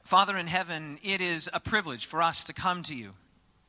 Father in heaven, it is a privilege for us to come to you.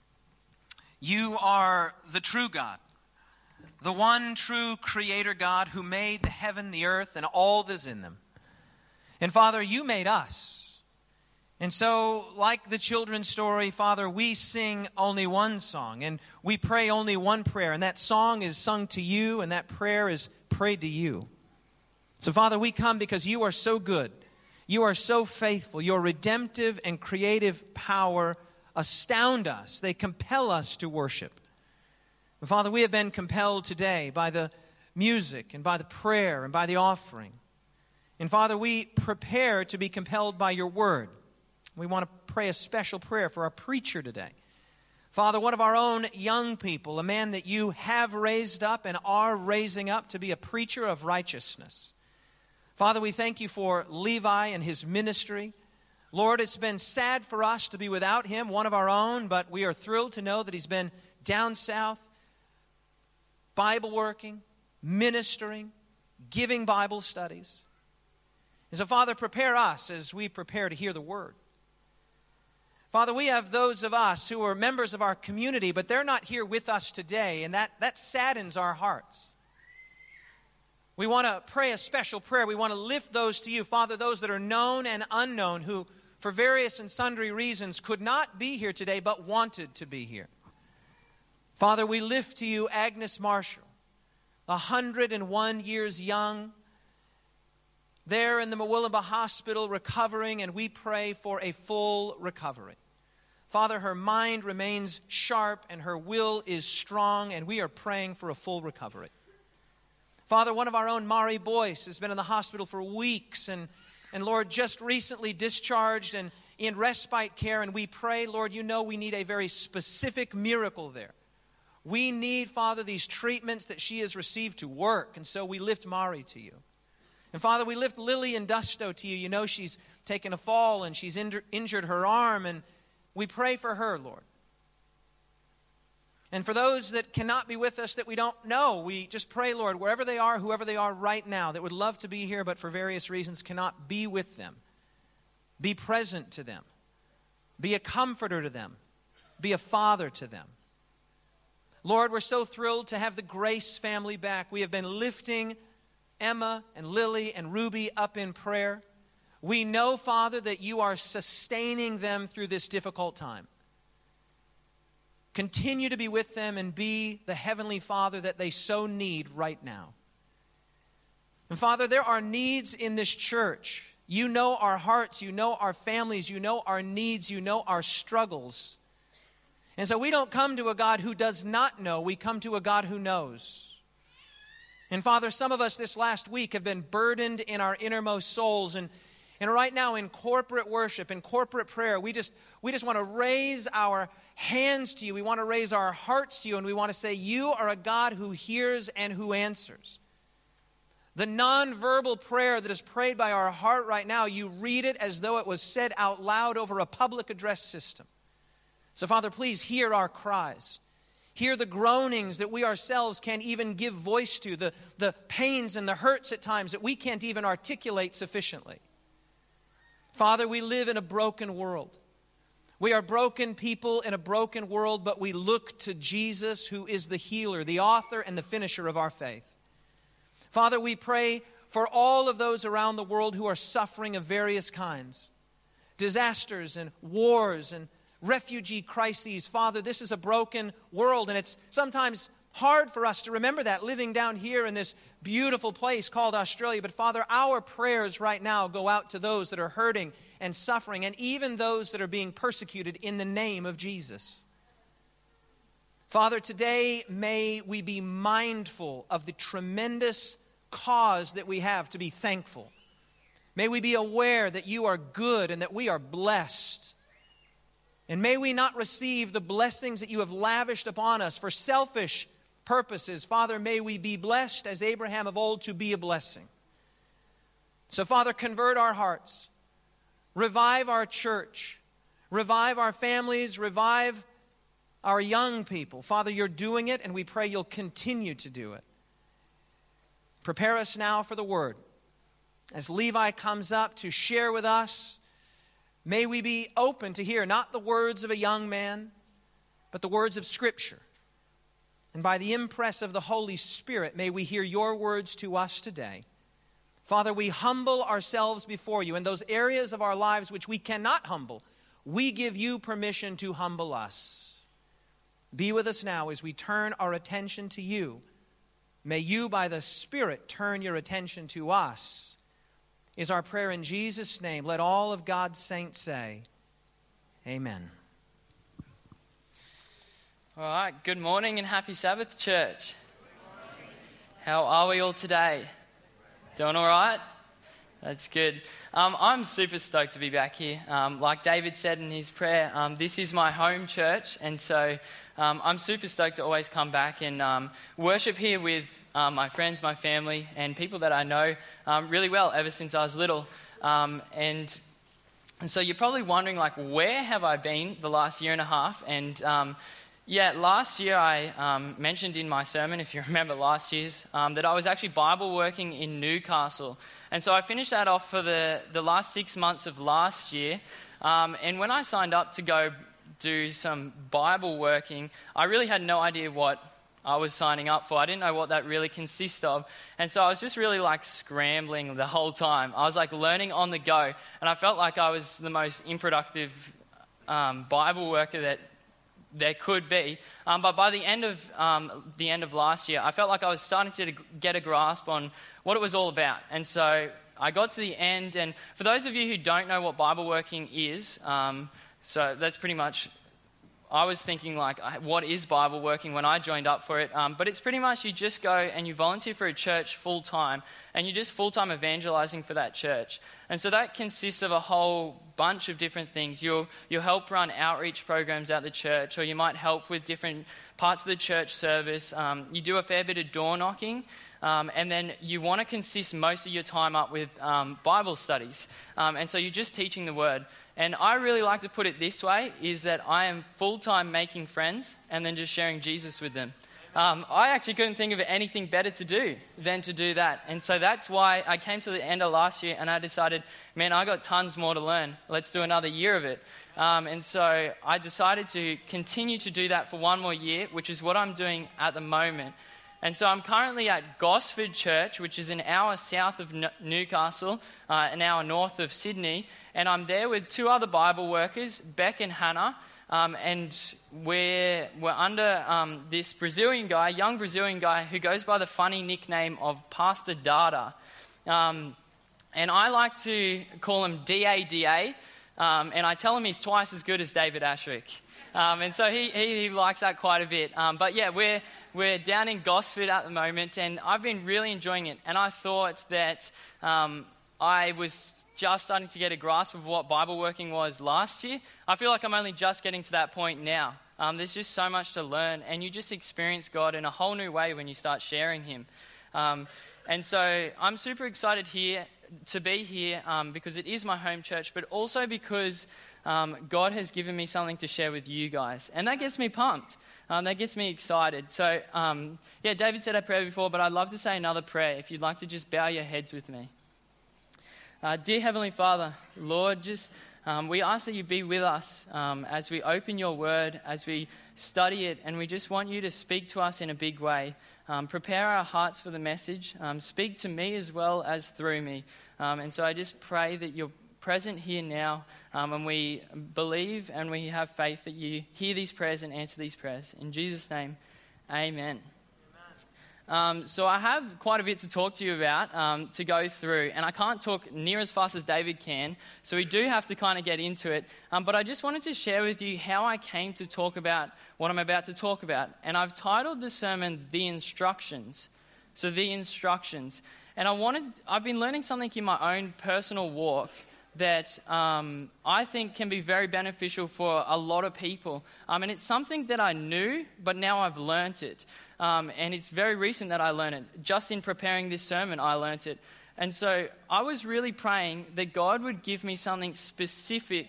You are the true God, the one true Creator God who made the heaven, the earth, and all that is in them. And Father, you made us. And so, like the children's story, Father, we sing only one song, and we pray only one prayer, and that song is sung to you, and that prayer is prayed to you. So, Father, we come because you are so good. You are so faithful. Your redemptive and creative power astound us. They compel us to worship. And Father, we have been compelled today by the music and by the prayer and by the offering. And Father, we prepare to be compelled by your word. We want to pray a special prayer for our preacher today. Father, one of our own young people, a man that you have raised up and are raising up to be a preacher of righteousness. Father, we thank you for Levi and his ministry. Lord, it's been sad for us to be without him, one of our own, but we are thrilled to know that he's been down south, Bible working, ministering, giving Bible studies. And so, Father, prepare us as we prepare to hear the word. Father, we have those of us who are members of our community, but they're not here with us today, and that saddens our hearts. We want to pray a special prayer. We want to lift those to you, Father, those that are known and unknown who, for various and sundry reasons, could not be here today but wanted to be here. Father, we lift to you Agnes Marshall, 101 years young, there in the Mowillamba Hospital recovering, and we pray for a full recovery. Father, her mind remains sharp and her will is strong, and we are praying for a full recovery. Father, one of our own, Mari Boyce, has been in the hospital for weeks and Lord, just recently discharged and in respite care. And we pray, Lord, you know we need a very specific miracle there. We need, Father, these treatments that she has received to work. And so we lift Mari to you. And Father, we lift Lily and Dusto to you. You know she's taken a fall and she's injured her arm. And we pray for her, Lord. And for those that cannot be with us that we don't know, we just pray, Lord, wherever they are, whoever they are right now, that would love to be here but for various reasons cannot be with them. Be present to them. Be a comforter to them. Be a father to them. Lord, we're so thrilled to have the Grace family back. We have been lifting Emma and Lily and Ruby up in prayer. We know, Father, that you are sustaining them through this difficult time. Continue to be with them and be the Heavenly Father that they so need right now. And Father, there are needs in this church. You know our hearts, you know our families, you know our needs, you know our struggles. And so we don't come to a God who does not know, we come to a God who knows. And Father, some of us this last week have been burdened in our innermost souls, and right now in corporate worship, in corporate prayer, we just want to raise our hands to you. We want to raise our hearts to you, and we want to say, you are a God who hears and who answers. The nonverbal prayer that is prayed by our heart right now, you read it as though it was said out loud over a public address system. So, Father, please hear our cries. Hear the groanings that we ourselves can't even give voice to, the pains and the hurts at times that we can't even articulate sufficiently. Father, we live in a broken world. We are broken people in a broken world, but we look to Jesus, who is the healer, the author and the finisher of our faith. Father, we pray for all of those around the world who are suffering of various kinds. Disasters and wars and refugee crises. Father, this is a broken world, and it's sometimes hard for us to remember that living down here in this beautiful place called Australia. But Father, our prayers right now go out to those that are hurting and suffering, and even those that are being persecuted in the name of Jesus. Father, today may we be mindful of the tremendous cause that we have to be thankful. May we be aware that you are good and that we are blessed. And may we not receive the blessings that you have lavished upon us for selfish purposes. Father, may we be blessed as Abraham of old to be a blessing. So, Father, convert our hearts. Revive our church. Revive our families. Revive our young people. Father, you're doing it, and we pray you'll continue to do it. Prepare us now for the word. As Levi comes up to share with us, May we be open to hear not the words of a young man, but the words of Scripture. And by the impress of the Holy Spirit, may we hear your words to us today. Father, we humble ourselves before you. In those areas of our lives which we cannot humble, we give you permission to humble us. Be with us now as we turn our attention to you. May you, by the Spirit, turn your attention to us, is our prayer in Jesus' name. Let all of God's saints say, amen. All right, good morning and happy Sabbath, church. How are we all today? Doing all right? That's good. I'm super stoked to be back here. Like David said in his prayer, this is my home church, and so I'm super stoked to always come back and worship here with my friends, my family, and people that I know really well ever since I was little. And so you're probably wondering, like, where have I been the last year and a half? And last year I mentioned in my sermon, if you remember last year's, that I was actually Bible working in Newcastle. And so I finished that off for the last 6 months of last year. And when I signed up to go do some Bible working, I really had no idea what I was signing up for. I didn't know what that really consists of. And so I was just really like scrambling the whole time. I was like learning on the go. And I felt like I was the most unproductive Bible worker that there could be. But by the end of last year, I felt like I was starting to get a grasp on what it was all about. And so I got to the end, and for those of you who don't know what Bible working is, so that's pretty much, I was thinking like, what is Bible working when I joined up for it? But it's pretty much you just go and you volunteer for a church full time, and you're just full time evangelizing for that church. And so that consists of a whole bunch of different things. You'll help run outreach programs at the church, or you might help with different parts of the church service. You do a fair bit of door knocking, and then you want to consist most of your time up with Bible studies. And so you're just teaching the Word. And I really like to put it this way, is that I am full-time making friends and then just sharing Jesus with them. I actually couldn't think of anything better to do than to do that. And so that's why I came to the end of last year and I decided, man, I got tons more to learn. Let's do another year of it. And so I decided to continue to do that for one more year, which is what I'm doing at the moment. And so I'm currently at Gosford Church, which is an hour south of Newcastle, an hour north of Sydney. And I'm there with two other Bible workers, Beck and Hannah. And we're under this Brazilian guy, young Brazilian guy, who goes by the funny nickname of Pastor Dada. And I like to call him D-A-D-A. And I tell him he's twice as good as David Ashwick. And so he likes that quite a bit. But yeah, we're down in Gosford at the moment, and I've been really enjoying it. And I thought that I was just starting to get a grasp of what Bible working was last year. I feel like I'm only just getting to that point now. There's just so much to learn, and you just experience God in a whole new way when you start sharing Him. And so I'm super excited to be here because it is my home church, but also because God has given me something to share with you guys. And that gets me pumped. That gets me excited. So, David said a prayer before, but I'd love to say another prayer if you'd like to just bow your heads with me. Dear Heavenly Father, Lord, we ask that you be with us as we open your word, as we study it, and we just want you to speak to us in a big way. Prepare our hearts for the message. Speak to me as well as through me. And so I just pray that you're present here now, and we believe and we have faith that you hear these prayers and answer these prayers. In Jesus' name, amen. So I have quite a bit to talk to you about, to go through, and I can't talk near as fast as David can, so we do have to kind of get into it. But I just wanted to share with you how I came to talk about what I'm about to talk about. And I've titled the sermon, The Instructions. So The Instructions. And I've been learning something in my own personal walk that I think can be very beneficial for a lot of people. And it's something that I knew, but now I've learnt it. And it's very recent that I learned it. Just in preparing this sermon, I learnt it. And so I was really praying that God would give me something specific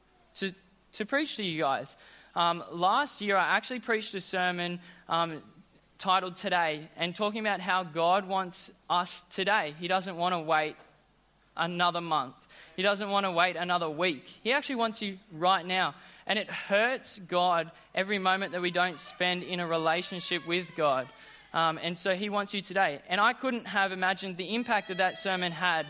to preach to you guys. Last year, I actually preached a sermon titled Today, and talking about how God wants us today. He doesn't want to wait another month. He doesn't want to wait another week. He actually wants you right now. And it hurts God every moment that we don't spend in a relationship with God. And so he wants you today. And I couldn't have imagined the impact that sermon had.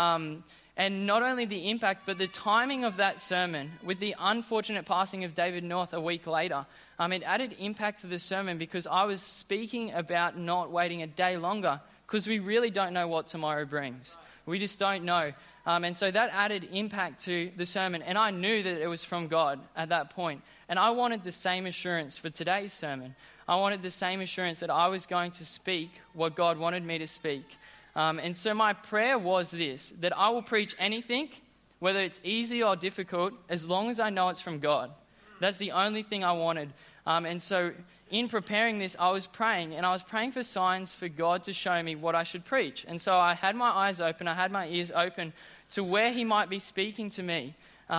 And not only the impact, but the timing of that sermon with the unfortunate passing of David North a week later. It added impact to the sermon because I was speaking about not waiting a day longer because we really don't know what tomorrow brings. We just don't know. And so that added impact to the sermon. And I knew that it was from God at that point. And I wanted the same assurance for today's sermon. I wanted the same assurance that I was going to speak what God wanted me to speak. And so my prayer was this, that I will preach anything, whether it's easy or difficult, as long as I know it's from God. That's the only thing I wanted. And so in preparing this, I was praying, and I was praying for signs for God to show me what I should preach. And so I had my eyes open, I had my ears open to where he might be speaking to me.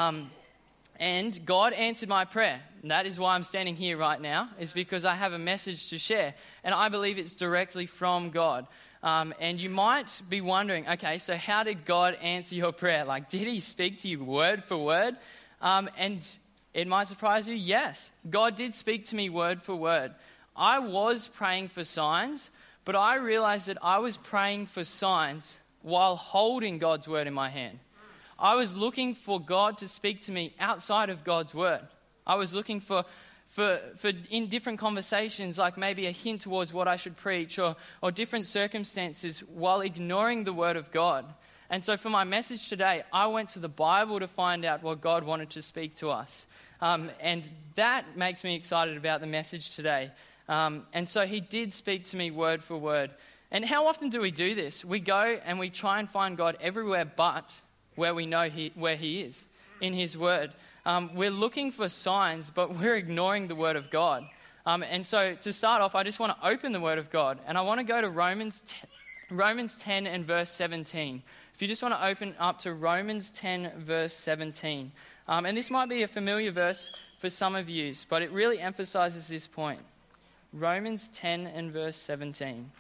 And God answered my prayer. And that is why I'm standing here right now, is because I have a message to share. And I believe it's directly from God. And you might be wondering, okay, so how did God answer your prayer? Like, did he speak to you word for word? And it might surprise you, yes. God did speak to me word for word. I was praying for signs, but I realized that I was praying for signs while holding God's word in my hand. I was looking for God to speak to me outside of God's word. I was looking for in different conversations, like maybe a hint towards what I should preach or different circumstances while ignoring the word of God. And so for my message today, I went to the Bible to find out what God wanted to speak to us. And that makes me excited about the message today. And so he did speak to me word for word. And how often do we do this? We go and we try and find God everywhere but where we know where he is, in his word. We're looking for signs, but we're ignoring the word of God. And so to start off, I just want to open the word of God. And I want to go to Romans 10 and verse 17. If you just want to open up to Romans 10 verse 17. And this might be a familiar verse for some of you, but it really emphasizes this point. Romans 10 and verse 17.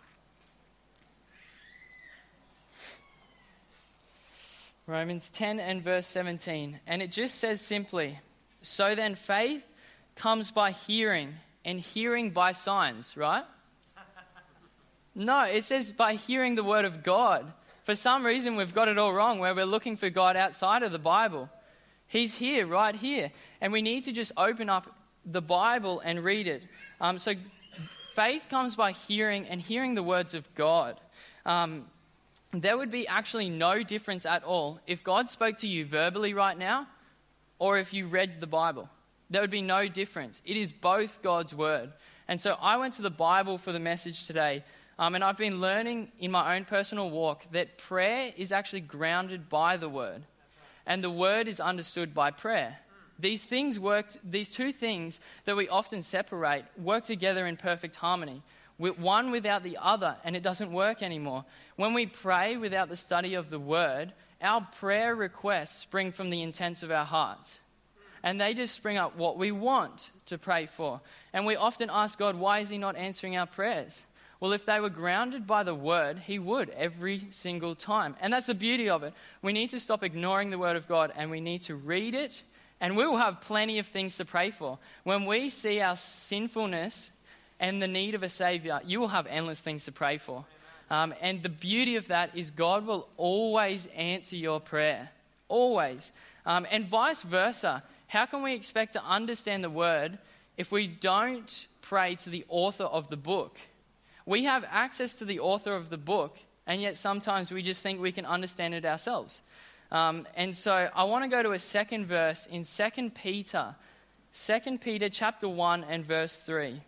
Romans 10 and verse 17. And it just says simply, so then faith comes by hearing, and hearing by signs, right? No, it says by hearing the word of God. For some reason, we've got it all wrong, where we're looking for God outside of the Bible. He's here, right here. And we need to just open up the Bible and read it. So faith comes by hearing, and hearing the words of God. There would be actually no difference at all if God spoke to you verbally right now or if you read the Bible. There would be no difference. It is both God's word. And so I went to the Bible for the message today, and I've been learning in my own personal walk that prayer is actually grounded by the word, and the word is understood by prayer. These two things that we often separate work together in perfect harmony. One without the other, and it doesn't work anymore. When we pray without the study of the word, our prayer requests spring from the intents of our hearts. And they just spring up what we want to pray for. And we often ask God, why is he not answering our prayers? Well, if they were grounded by the word, he would every single time. And that's the beauty of it. We need to stop ignoring the word of God, and we need to read it, and we will have plenty of things to pray for. When we see our sinfulness and the need of a Savior, you will have endless things to pray for. And the beauty of that is God will always answer your prayer. Always. And vice versa. How can we expect to understand the word if we don't pray to the author of the book? We have access to the author of the book, and yet sometimes we just think we can understand it ourselves. And so I want to go to a second verse in 2 Peter. 2 Peter chapter 1 and verse 3.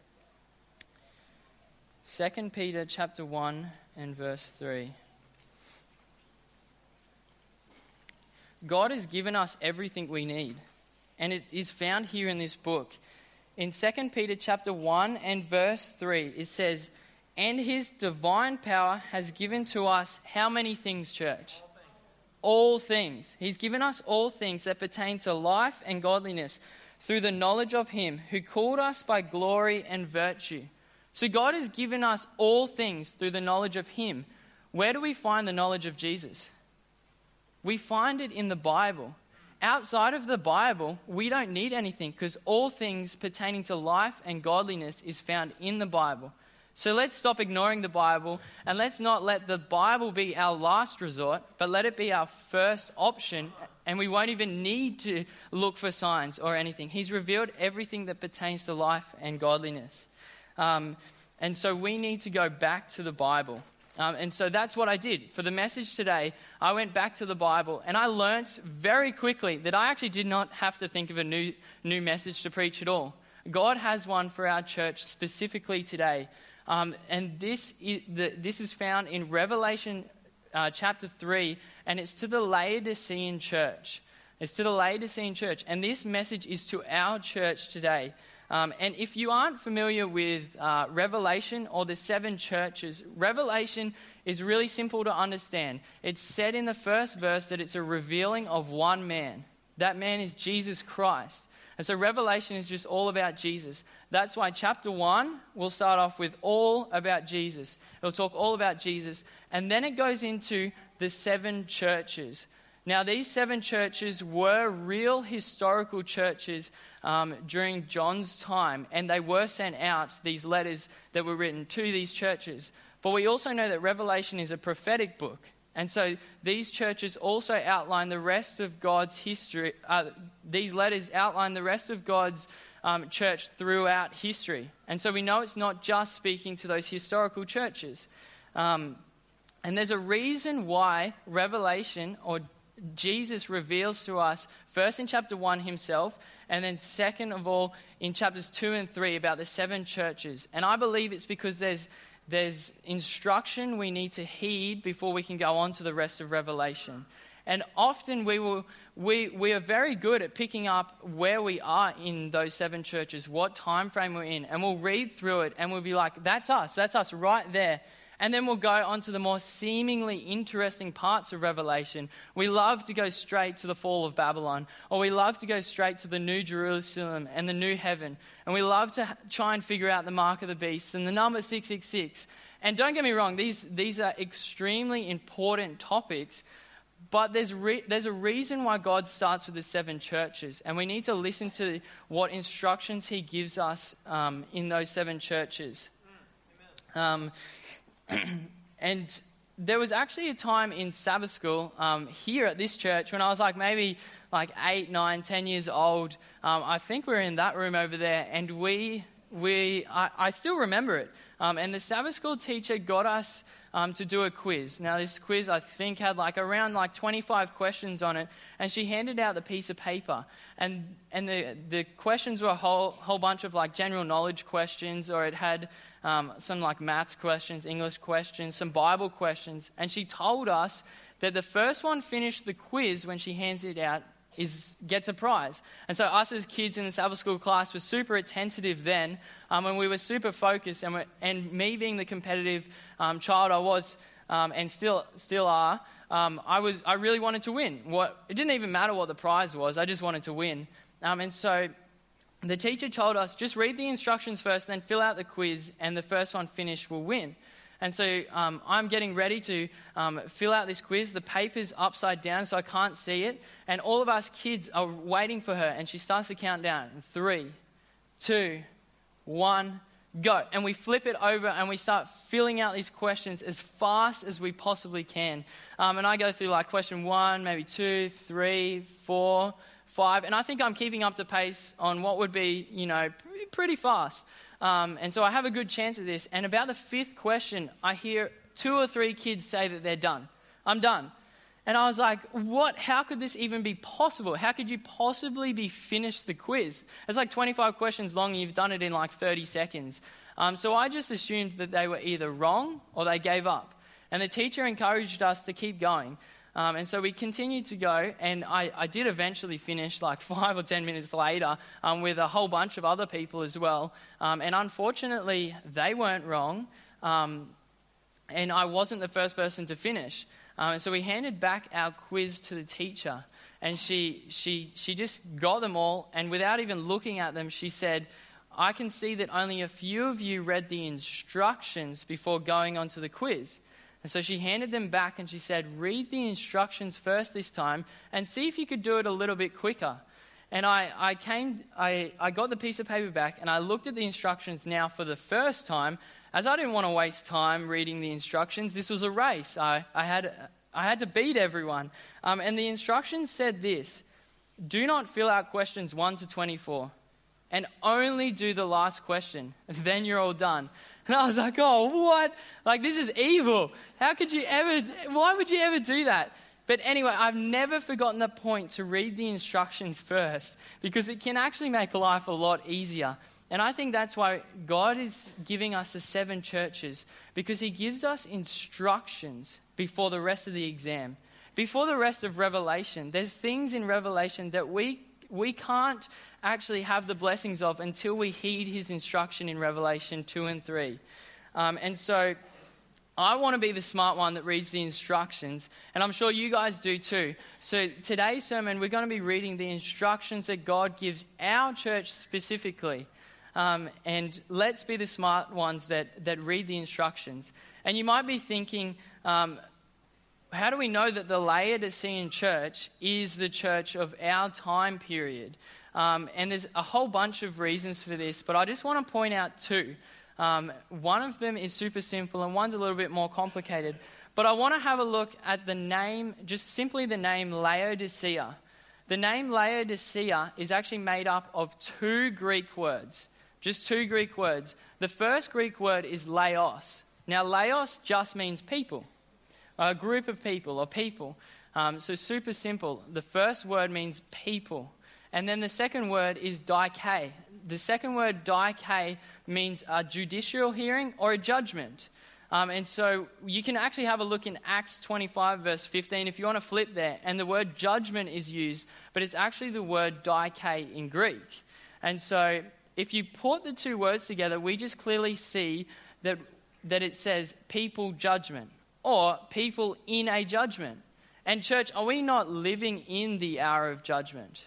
2 Peter chapter 1 and verse 3. God has given us everything we need, and it is found here in this book. In 2 Peter chapter 1 and verse 3, it says, and his divine power has given to us how many things, church? All things. He's given us all things that pertain to life and godliness through the knowledge of him who called us by glory and virtue. So God has given us all things through the knowledge of him. Where do we find the knowledge of Jesus? We find it in the Bible. Outside of the Bible, we don't need anything because all things pertaining to life and godliness is found in the Bible. So let's stop ignoring the Bible and let's not let the Bible be our last resort, but let it be our first option, and we won't even need to look for signs or anything. He's revealed everything that pertains to life and godliness. And so we need to go back to the Bible. And so that's what I did. For the message today, I went back to the Bible and I learnt very quickly that I actually did not have to think of a new message to preach at all. God has one for our church specifically today. And this is found in Revelation chapter 3, and it's to the Laodicean church. It's to the Laodicean church. And this message is to our church today. And if you aren't familiar with Revelation or the 7 churches, Revelation is really simple to understand. It's said in the first verse that it's a revealing of one man. That man is Jesus Christ. And so Revelation is just all about Jesus. That's why chapter 1 will start off with all about Jesus. It'll talk all about Jesus. And then it goes into the 7 churches. Now, these 7 churches were real historical churches during John's time, and they were sent out, these letters that were written to these churches. But we also know that Revelation is a prophetic book, and so these churches also outline the rest of God's history. These letters outline the rest of God's church throughout history. And so we know it's not just speaking to those historical churches. And there's a reason why Revelation, or Jesus, reveals to us, first in chapter 1 himself, and then second of all in chapters 2 and 3 about the 7 churches. And I believe it's because there's instruction we need to heed before we can go on to the rest of Revelation. And often we are very good at picking up where we are in those 7 churches, what time frame we're in, and we'll read through it and we'll be like, that's us right there. And then we'll go on to the more seemingly interesting parts of Revelation. We love to go straight to the fall of Babylon, or we love to go straight to the New Jerusalem and the new heaven. And we love to try and figure out the mark of the beast and the number 666. And don't get me wrong, these are extremely important topics, but there's a reason why God starts with the 7 churches. And we need to listen to what instructions he gives us in those 7 churches. And there was actually a time in Sabbath school here at this church when I was maybe 8, 9, 10 years old. I think we were in that room over there, and I still remember it. And the Sabbath school teacher got us to do a quiz. Now this quiz I think had around 25 questions on it, and she handed out the piece of paper, and the questions were a whole bunch of general knowledge questions, or it had some maths questions, English questions, some Bible questions, and she told us that the first one finished the quiz when she hands it out gets a prize. And so us as kids in the Sabbath school class were super attentive then, and we were super focused, and me being the competitive child I was, and still are, I really wanted to win. It didn't even matter what the prize was, I just wanted to win. And so the teacher told us, just read the instructions first, then fill out the quiz, and the first one finished will win. And so I'm getting ready to fill out this quiz. The paper's upside down, so I can't see it. And all of us kids are waiting for her, and she starts to count down. 3, 2, 1, go. And we flip it over, and we start filling out these questions as fast as we possibly can. And I go through question 1, maybe 2, 3, 4, 5. And I think I'm keeping up to pace on what would be, pretty fast. And so I have a good chance at this. And about the 5th question, I hear 2 or 3 kids say that they're done. I'm done. And I was like, what? How could this even be possible? How could you possibly be finished the quiz? It's 25 questions long and you've done it in 30 seconds. So I just assumed that they were either wrong or they gave up. And the teacher encouraged us to keep going. And so we continued to go, and I did eventually finish 5 or 10 minutes later with a whole bunch of other people as well. And unfortunately, they weren't wrong, and I wasn't the first person to finish. And so we handed back our quiz to the teacher, and she just got them all, and without even looking at them, she said, I can see that only a few of you read the instructions before going on to the quiz. And so she handed them back and she said, read the instructions first this time and see if you could do it a little bit quicker. And I got the piece of paper back and I looked at the instructions now for the first time, as I didn't want to waste time reading the instructions. This was a race. I had to beat everyone. And the instructions said this: do not fill out questions 1 to 24 and only do the last question. Then you're all done. And I was like, oh, what? Like, this is evil. Why would you ever do that? But anyway, I've never forgotten the point to read the instructions first, because it can actually make life a lot easier. And I think that's why God is giving us the 7 churches, because he gives us instructions before the rest of the exam, before the rest of Revelation. There's things in Revelation that we can't actually have the blessings of until we heed his instruction in Revelation 2 and 3. And so I want to be the smart one that reads the instructions, and I'm sure you guys do too. So today's sermon, we're going to be reading the instructions that God gives our church specifically. And let's be the smart ones that read the instructions. And you might be thinking, how do we know that the Laodicean church is the church of our time period? And there's a whole bunch of reasons for this, but I just want to point out 2. One of them is super simple and one's a little bit more complicated. But I want to have a look at the name, just simply the name Laodicea. The name Laodicea is actually made up of 2 Greek words. Just 2 Greek words. The first Greek word is laos. Now, laos just means people, a group of people or people. So super simple. The first word means people. And then the second word is dike. The second word, dike, means a judicial hearing or a judgment. And so you can actually have a look in Acts 25, verse 15, if you want to flip there. And the word judgment is used, but it's actually the word dike in Greek. And so if you put the 2 words together, we just clearly see that it says people judgment or people in a judgment. And church, are we not living in the hour of judgment?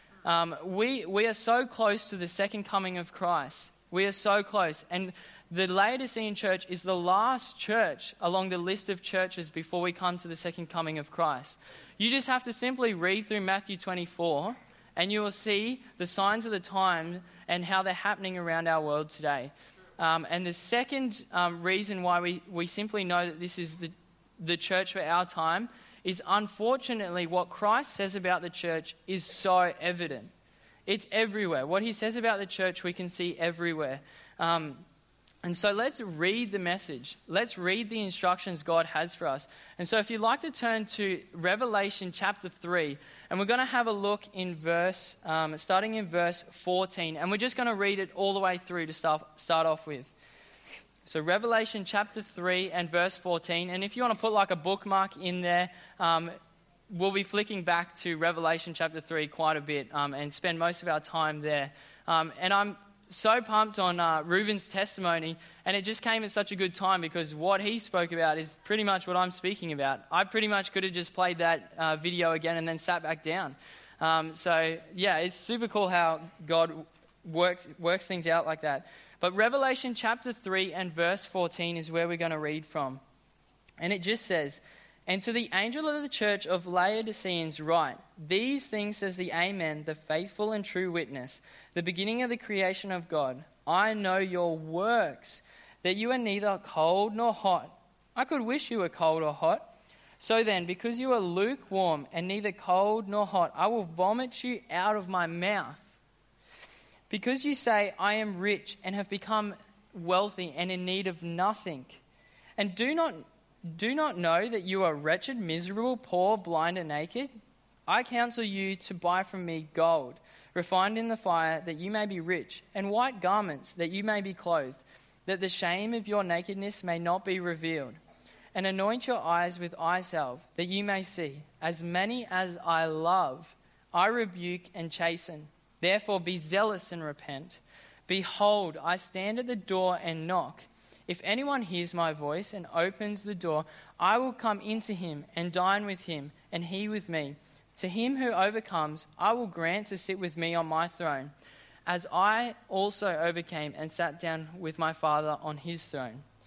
We are so close to the second coming of Christ. We are so close. And the Laodicean church is the last church along the list of churches before we come to the second coming of Christ. You just have to simply read through Matthew 24 and you will see the signs of the time and how they're happening around our world today. And the second reason why we simply know that this is the church for our time is, unfortunately, what Christ says about the church is so evident. It's everywhere. What he says about the church, we can see everywhere. And so let's read the message. Let's read the instructions God has for us. And so if you'd like to turn to Revelation chapter 3, and we're going to have a look in starting in verse 14, and we're just going to read it all the way through to start off with. So Revelation chapter 3 and verse 14. And if you want to put like a bookmark in there, we'll be flicking back to Revelation chapter 3 quite a bit and spend most of our time there. And I'm so pumped on Ruben's testimony, and it just came at such a good time because what he spoke about is pretty much what I'm speaking about. I pretty much could have just played that video again and then sat back down. So yeah, it's super cool how God works things out like that. But Revelation chapter 3 and verse 14 is where we're going to read from. And it just says, "And to the angel of the church of Laodiceans write, these things says the Amen, the faithful and true witness, the beginning of the creation of God. I know your works, that you are neither cold nor hot. I could wish you were cold or hot. So then, because you are lukewarm and neither cold nor hot, I will vomit you out of my mouth. Because you say, I am rich and have become wealthy and in need of nothing, and do not know that you are wretched, miserable, poor, blind, and naked? I counsel you to buy from me gold, refined in the fire, that you may be rich, and white garments, that you may be clothed, that the shame of your nakedness may not be revealed. And anoint your eyes with eye salve, that you may see. As many as I love, I rebuke and chasten. Therefore be zealous and repent. Behold, I stand at the door and knock. If anyone hears my voice and opens the door, I will come into him and dine with him, and he with me. To him who overcomes, I will grant to sit with me on my throne, as I also overcame and sat down with my Father on his throne.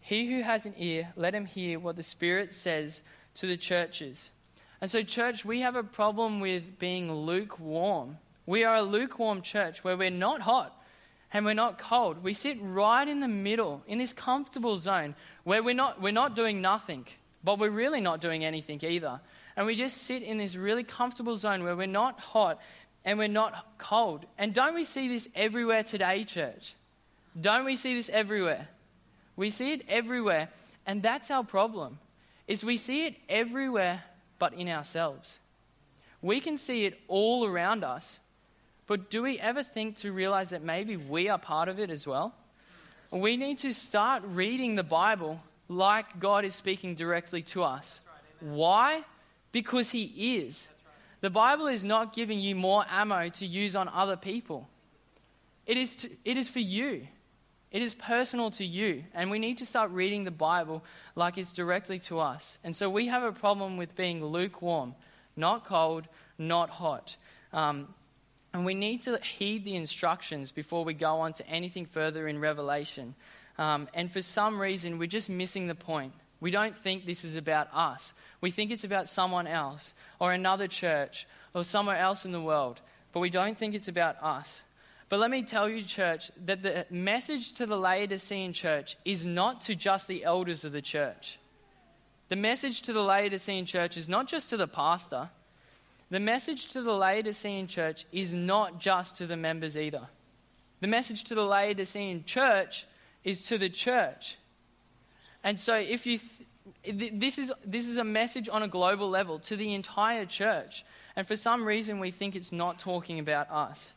He who has an ear, let him hear what the Spirit says to the churches. And so, church, we have a problem with being lukewarm. We are a lukewarm church where we're not hot and we're not cold. We sit right in the middle, in this comfortable zone where we're not doing nothing, but we're really not doing anything either. And we just sit in this really comfortable zone where we're not hot and we're not cold. And don't we see this everywhere today, church? Don't we see this everywhere? We see it everywhere. And that's our problem, is we see it everywhere but in ourselves. We can see it all around us, but do we ever think to realize that maybe we are part of it as well? We need to start reading the Bible like God is speaking directly to us. Why? Because He is. The Bible is not giving you more ammo to use on other people. It is for you. It is personal to you. And we need to start reading the Bible like it's directly to us. And so we have a problem with being lukewarm, not cold, not hot. And we need to heed the instructions before we go on to anything further in Revelation. And for some reason, we're just missing the point. We don't think this is about us. We think it's about someone else or another church or somewhere else in the world. But we don't think it's about us. But let me tell you, church, that the message to the Laodicean church is not to just the elders of the church. The message to the Laodicean church is not just to the pastor. The message to the Laodicean church is not just to the members either. The message to the Laodicean church is to the church. And so if you this is a message on a global level to the entire church. And for some reason we think it's not talking about us.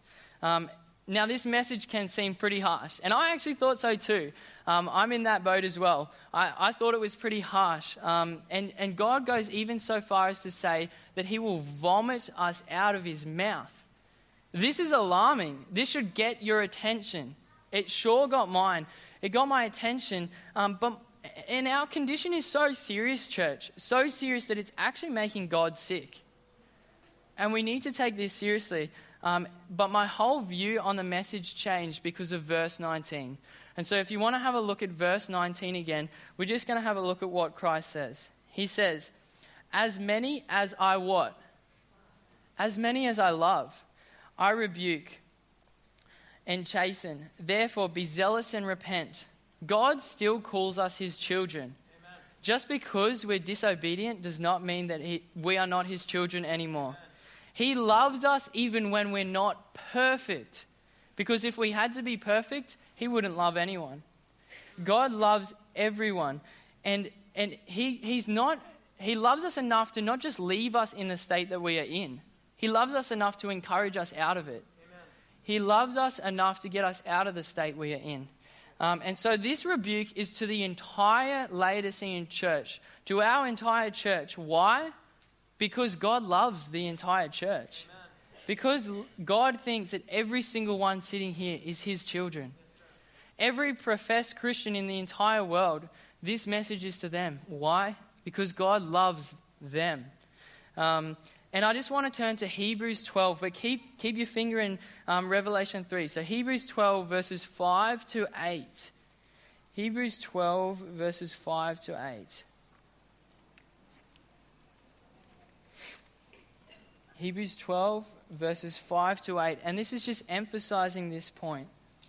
Now this message can seem pretty harsh. And I actually thought so too. I'm in that boat as well. I thought it was pretty harsh. And God goes even so far as to say that He will vomit us out of His mouth. This is alarming. This should get your attention. It sure got mine. It got my attention. And our condition is so serious, church. So serious that it's actually making God sick. And we need to take this seriously. But my whole view on the message changed because of verse 19. And so if you want to have a look at verse 19 again, we're just going to have a look at what Christ says. He says, as many as I what? As many as I love, I rebuke and chasten. Therefore be zealous and repent. God still calls us His children. Amen. Just because we're disobedient does not mean that we are not His children anymore. Amen. He loves us even when we're not perfect. Because if we had to be perfect, He wouldn't love anyone. God loves everyone. And He loves us enough to not just leave us in the state that we are in. He loves us enough to encourage us out of it. Amen. He loves us enough to get us out of the state we are in. And so this rebuke is to the entire Laodicean church, to our entire church. Why? Because God loves the entire church. Amen. Because God thinks that every single one sitting here is His children. Yes, every professed Christian in the entire world, this message is to them. Why? Because God loves them. And I just want to turn to Hebrews 12, but keep your finger in Revelation 3. So Hebrews 12 verses 5 to 8. Hebrews 12 verses 5 to 8. Hebrews 12 verses 5 to 8. And this is just emphasizing this point.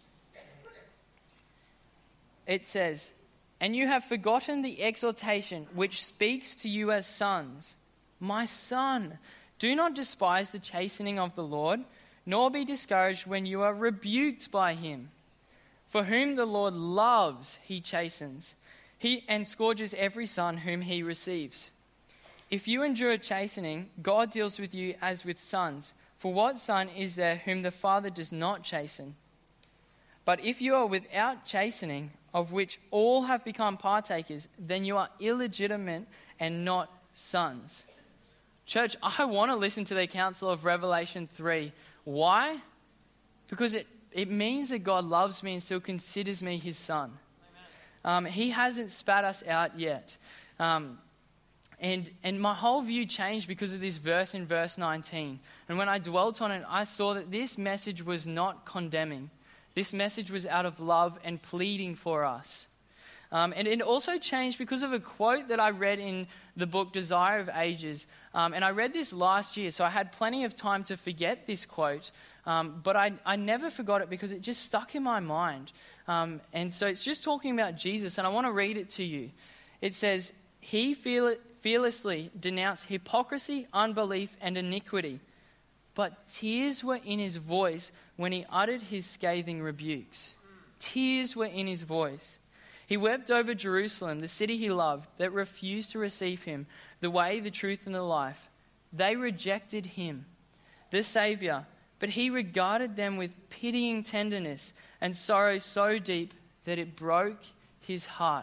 It says, and you have forgotten the exhortation which speaks to you as sons. My son, do not despise the chastening of the Lord, nor be discouraged when you are rebuked by Him. For whom the Lord loves, He chastens, and scourges every son whom He receives. If you endure chastening, God deals with you as with sons. For what son is there whom the Father does not chasten? But if you are without chastening, of which all have become partakers, then you are illegitimate and not sons. Church, I want to listen to the counsel of Revelation 3. Why? Because it means that God loves me and still considers me His son. He hasn't spat us out yet. And my whole view changed because of this verse in verse 19. And when I dwelt on it, I saw that this message was not condemning. This message was out of love and pleading for us. And it also changed because of a quote that I read in the book Desire of Ages. And I read this last year, so I had plenty of time to forget this quote. But I never forgot it because it just stuck in my mind. And so it's just talking about Jesus, and I want to read it to you. It says, "He fearlessly denounced hypocrisy, unbelief, and iniquity. But tears were in his voice when he uttered his scathing rebukes." Tears were in his voice. "He wept over Jerusalem, the city he loved, that refused to receive him, the way, the truth, and the life. They rejected him, the Savior, but he regarded them with pitying tenderness and sorrow so deep that it broke his heart."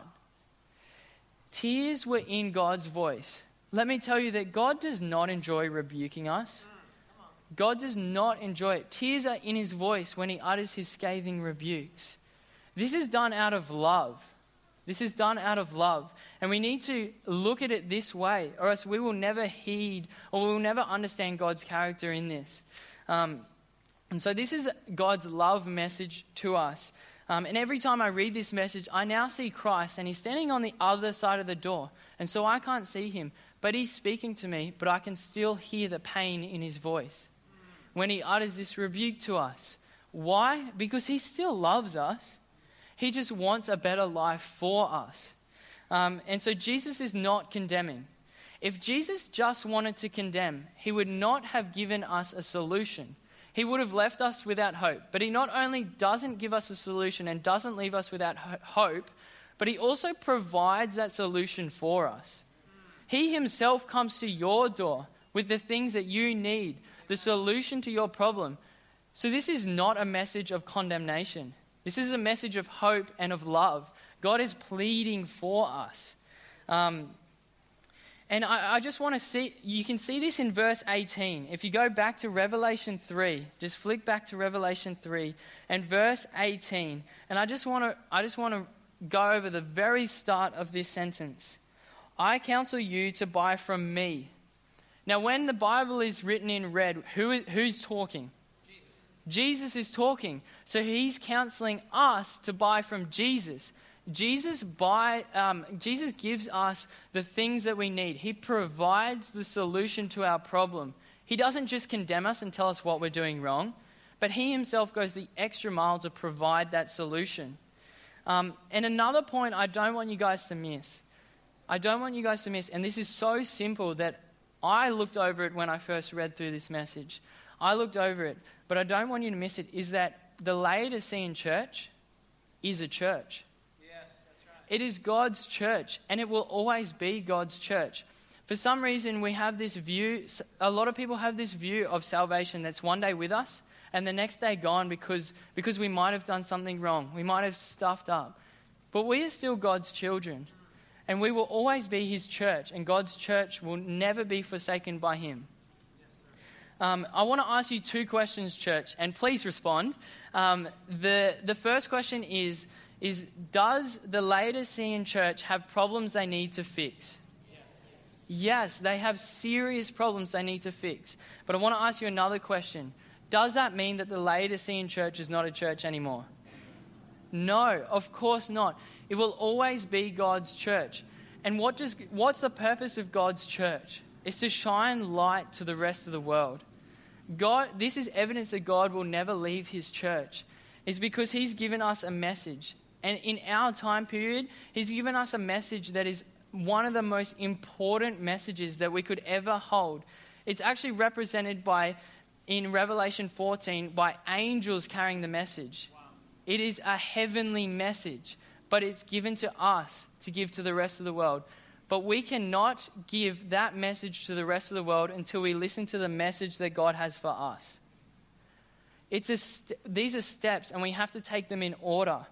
Tears were in God's voice. Let me tell you that God does not enjoy rebuking us. God does not enjoy it. Tears are in his voice when he utters his scathing rebukes. This is done out of love. This is done out of love. And we need to look at it this way, or else we will never heed or we will never understand God's character in this. And so this is God's love message to us. And every time I read this message, I now see Christ, and he's standing on the other side of the door. And so I can't see him, but he's speaking to me, but I can still hear the pain in his voice when he utters this rebuke to us. Why? Because he still loves us. He just wants a better life for us. And so Jesus is not condemning. If Jesus just wanted to condemn, he would not have given us a solution. He would have left us without hope. But he not only doesn't give us a solution and doesn't leave us without hope, but he also provides that solution for us. He himself comes to your door with the things that you need, the solution to your problem. So this is not a message of condemnation. This is a message of hope and of love. God is pleading for us. And I just want to see, you can see this in verse 18. If you go back to Revelation 3, just flick back to Revelation 3 and verse 18. And I just want to go over the very start of this sentence. "I counsel you to buy from me." Now, when the Bible is written in red, who's talking? Jesus is talking. So he's counseling us to buy from Jesus. Jesus gives us the things that we need. He provides the solution to our problem. He doesn't just condemn us and tell us what we're doing wrong, but he himself goes the extra mile to provide that solution. And another point I don't want you guys to miss. And this is so simple that I looked over it when I first read through this message. I looked over it, but I don't want you to miss it, is that the Laodicean church is a church. Yes, that's right. It is God's church, and it will always be God's church. For some reason, we have this view, a lot of people have this view of salvation that's one day with us, and the next day gone because we might have done something wrong. We might have stuffed up. But we are still God's children, and we will always be his church, and God's church will never be forsaken by him. I want to ask you two questions, church, and please respond. The first question is does the Laodicean church have problems they need to fix? Yes, they have serious problems they need to fix. But I want to ask you another question. Does that mean that the Laodicean church is not a church anymore? No, of course not. It will always be God's church. And what's the purpose of God's church? It's to shine light to the rest of the world. This is evidence that God will never leave his church. It's because he's given us a message. And in our time period, he's given us a message that is one of the most important messages that we could ever hold. It's actually represented in Revelation 14 by angels carrying the message. Wow. It is a heavenly message, but it's given to us to give to the rest of the world. But we cannot give that message to the rest of the world until we listen to the message that God has for us. These are steps, and we have to take them in order.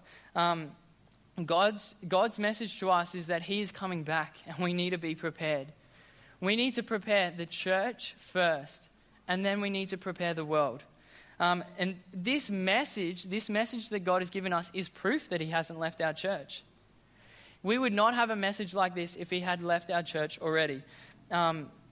God's message to us is that he is coming back, and we need to be prepared. We need to prepare the church first, and then we need to prepare the world. And this message that God has given us is proof that he hasn't left our church. We would not have a message like this if he had left our church already.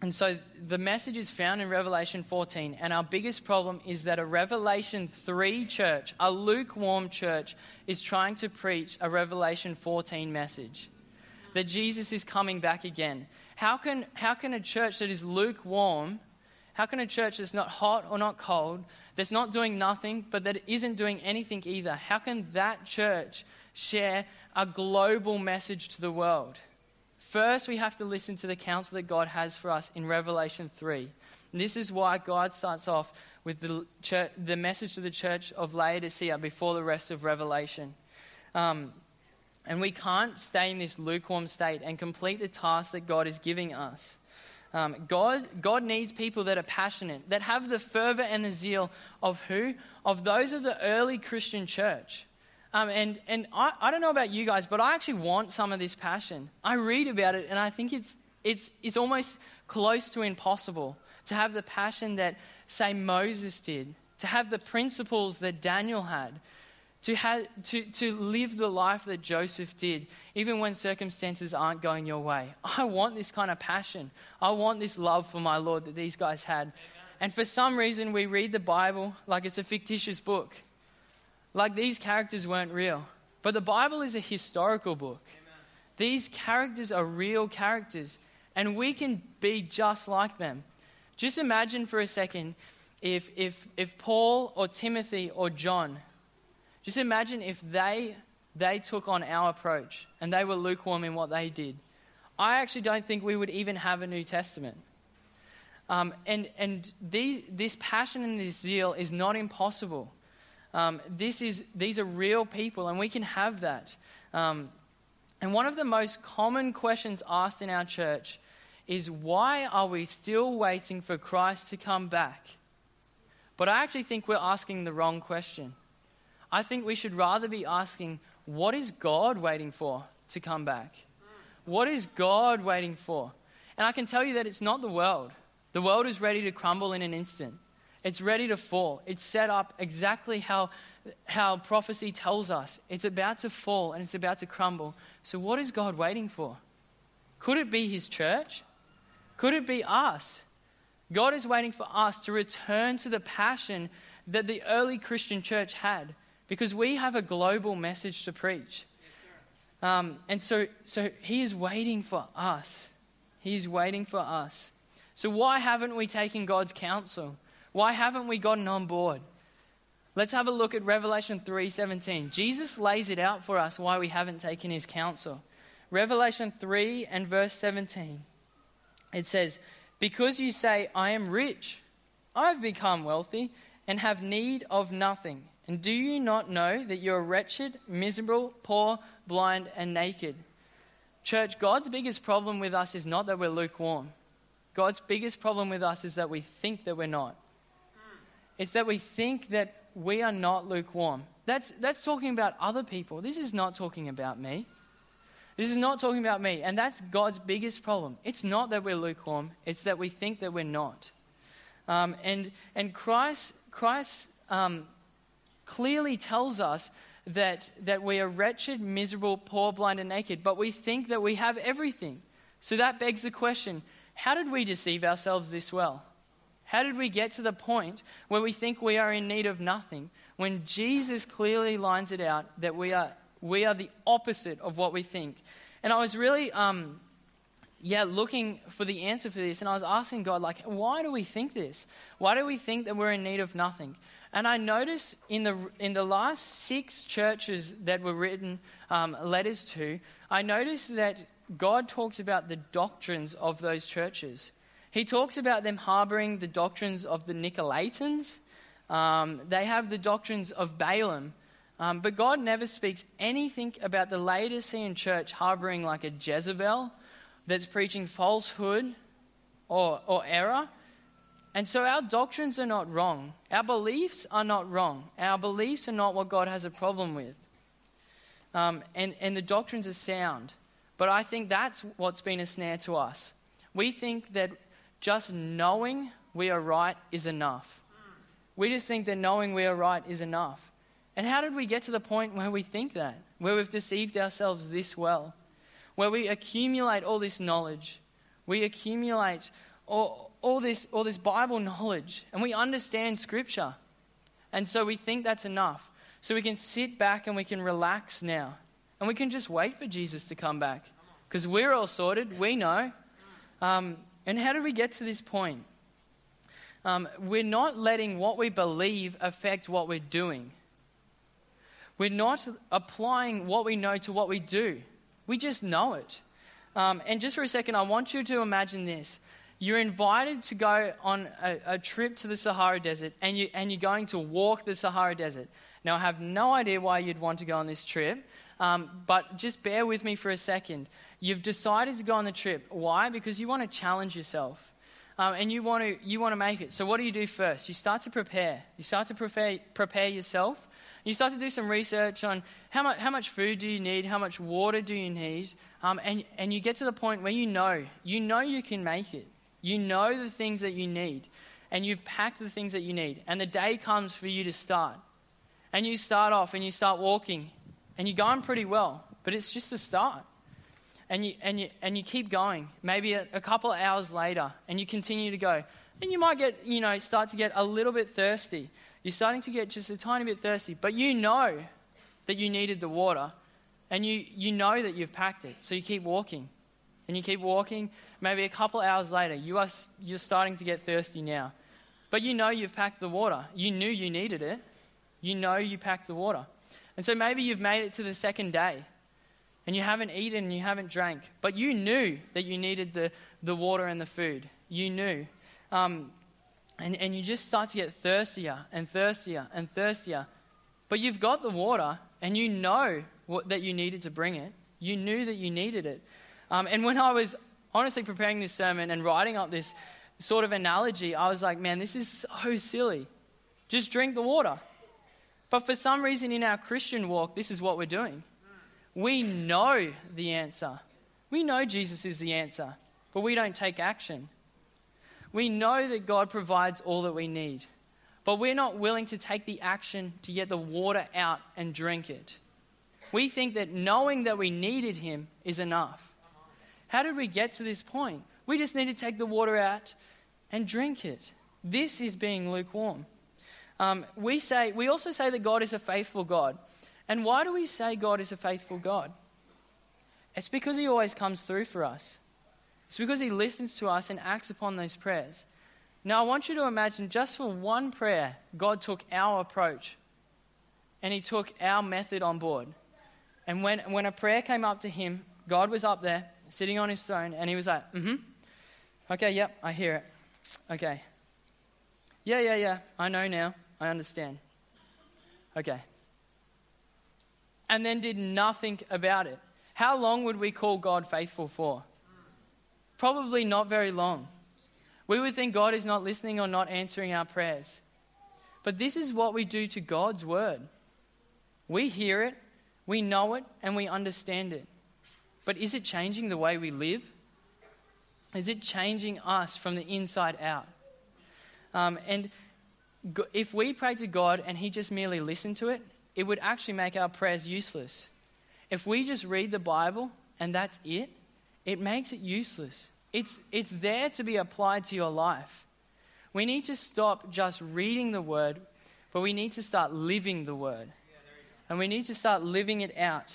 And so the message is found in Revelation 14. And our biggest problem is that a Revelation 3 church, a lukewarm church, is trying to preach a Revelation 14 message. That Jesus is coming back again. How can a church that is lukewarm, how can a church that's not hot or not cold, that's not doing nothing, but that isn't doing anything either, how can that church share a global message to the world? First, we have to listen to the counsel that God has for us in Revelation 3. And this is why God starts off with the message to the church of Laodicea before the rest of Revelation. And we can't stay in this lukewarm state and complete the task that God is giving us. God needs people that are passionate, that have the fervor and the zeal of who? Of those of the early Christian church. And I don't know about you guys, but I actually want some of this passion. I read about it and I think it's almost close to impossible to have the passion that, say, Moses did, to have the principles that Daniel had, to live the life that Joseph did, even when circumstances aren't going your way. I want this kind of passion. I want this love for my Lord that these guys had. Amen. And for some reason, we read the Bible like it's a fictitious book. Like these characters weren't real. But the Bible is a historical book. Amen. These characters are real characters. And we can be just like them. Just imagine for a second if Paul or Timothy or John, just imagine if they took on our approach and they were lukewarm in what they did. I actually don't think we would even have a New Testament. And this passion and this zeal is not impossible. These are real people, and we can have that. And one of the most common questions asked in our church is, why are we still waiting for Christ to come back? But I actually think we're asking the wrong question. I think we should rather be asking, what is God waiting for to come back? What is God waiting for? And I can tell you that it's not the world. The world is ready to crumble in an instant. It's ready to fall. It's set up exactly how prophecy tells us. It's about to fall and it's about to crumble. So what is God waiting for? Could it be his church? Could it be us? God is waiting for us to return to the passion that the early Christian church had, because we have a global message to preach. And so he is waiting for us. He is waiting for us. So why haven't we taken God's counsel? Why haven't we gotten on board? Let's have a look at Revelation 3:17. Jesus lays it out for us why we haven't taken his counsel. Revelation 3 and verse 17. It says, "Because you say, I am rich, I've become wealthy, and have need of nothing. And do you not know that you're wretched, miserable, poor, blind, and naked?" Church, God's biggest problem with us is not that we're lukewarm. God's biggest problem with us is that we think that we're not. It's that we think that we are not lukewarm. That's talking about other people. This is not talking about me. This is not talking about me. And that's God's biggest problem. It's not that we're lukewarm. It's that we think that we're not. And Christ clearly tells us that we are wretched, miserable, poor, blind, and naked. But we think that we have everything. So that begs the question, how did we deceive ourselves this well? How did we get to the point where we think we are in need of nothing, when Jesus clearly lines it out that we are the opposite of what we think? And I was really looking for the answer for this, and I was asking God, why do we think this? Why do we think that we're in need of nothing? And I noticed in the last 6 churches that were written letters to, I noticed that God talks about the doctrines of those churches. He talks about them harboring the doctrines of the Nicolaitans. They have the doctrines of Balaam. But God never speaks anything about the Laodicean church harboring like a Jezebel that's preaching falsehood or error. And so our doctrines are not wrong. Our beliefs are not wrong. Our beliefs are not what God has a problem with. And the doctrines are sound. But I think that's what's been a snare to us. We think that just knowing we are right is enough. We just think that knowing we are right is enough. And how did we get to the point where we think that? Where we've deceived ourselves this well? Where we accumulate all this knowledge. We accumulate all this Bible knowledge, and we understand Scripture. And so we think that's enough. So we can sit back and we can relax now. And we can just wait for Jesus to come back. Because we're all sorted, we know. And how did we get to this point? We're not letting what we believe affect what we're doing. We're not applying what we know to what we do. We just know it. And just for a second, I want you to imagine this. You're invited to go on a trip to the Sahara Desert, and you're going to walk the Sahara Desert. Now, I have no idea why you'd want to go on this trip, but just bear with me for a second. You've decided to go on the trip. Why? Because you want to challenge yourself, and you want to make it. So what do you do first? You start to prepare. You start to prepare yourself. You start to do some research on how much food do you need, how much water do you need, and you get to the point where you know you can make it. You know the things that you need, and you've packed the things that you need, and the day comes for you to start. And you start off and you start walking, and you're going pretty well, but it's just a start. And you keep going. Maybe a couple of hours later, and you continue to go, and you might start to get a little bit thirsty. You're starting to get just a tiny bit thirsty, but you know that you needed the water, and you know that you've packed it, so you keep walking. And you keep walking. Maybe a couple hours later, you're starting to get thirsty now. But you know you've packed the water. You knew you needed it. You know you packed the water. And so maybe you've made it to the second day, and you haven't eaten and you haven't drank. But you knew that you needed the water and the food. You knew. And you just start to get thirstier and thirstier and thirstier. But you've got the water, and you know that you needed to bring it. You knew that you needed it. And when I was honestly preparing this sermon and writing up this sort of analogy, I was like, man, this is so silly. Just drink the water. But for some reason in our Christian walk, this is what we're doing. We know the answer. We know Jesus is the answer, but we don't take action. We know that God provides all that we need, but we're not willing to take the action to get the water out and drink it. We think that knowing that we needed Him is enough. How did we get to this point? We just need to take the water out and drink it. This is being lukewarm. We also say that God is a faithful God. And why do we say God is a faithful God? It's because He always comes through for us. It's because He listens to us and acts upon those prayers. Now, I want you to imagine just for one prayer, God took our approach and He took our method on board. And when a prayer came up to Him, God was up there, sitting on His throne, and He was like, okay, yep, I hear it. Okay. Yeah, I know now. I understand. Okay. And then did nothing about it. How long would we call God faithful for? Probably not very long. We would think God is not listening or not answering our prayers. But this is what we do to God's word. We hear it, we know it, and we understand it. But is it changing the way we live? Is it changing us from the inside out? And if we pray to God and He just merely listened to it, it would actually make our prayers useless. If we just read the Bible and that's it, it makes it useless. It's there to be applied to your life. We need to stop just reading the Word, but we need to start living the Word. And we need to start living it out.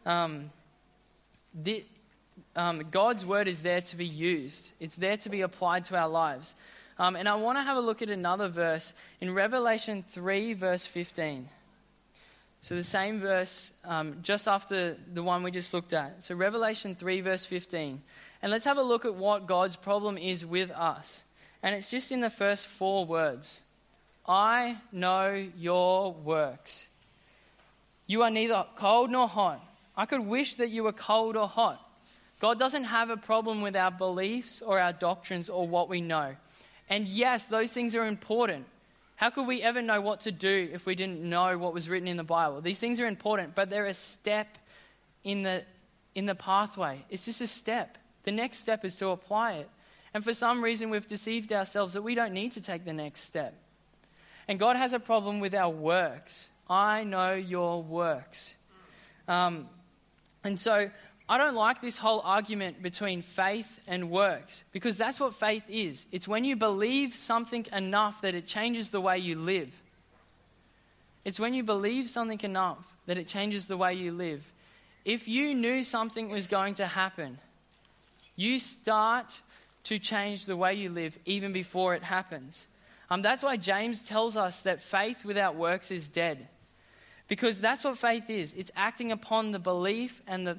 God's Word is there to be used. It's there to be applied to our lives. And I want to have a look at another verse in Revelation 3, verse 15. So the same verse just after the one we just looked at. So Revelation 3, verse 15. And let's have a look at what God's problem is with us. And it's just in the first 4 words. I know your works. You are neither cold nor hot. I could wish that you were cold or hot. God doesn't have a problem with our beliefs or our doctrines or what we know. And yes, those things are important. How could we ever know what to do if we didn't know what was written in the Bible? These things are important, but they're a step in the pathway. It's just a step. The next step is to apply it. And for some reason, we've deceived ourselves that we don't need to take the next step. And God has a problem with our works. I know your works. And so I don't like this whole argument between faith and works, because that's what faith is. It's when you believe something enough that it changes the way you live. It's when you believe something enough that it changes the way you live. If you knew something was going to happen, you start to change the way you live even before it happens. That's why James tells us that faith without works is dead. Because that's what faith is. It's acting upon the belief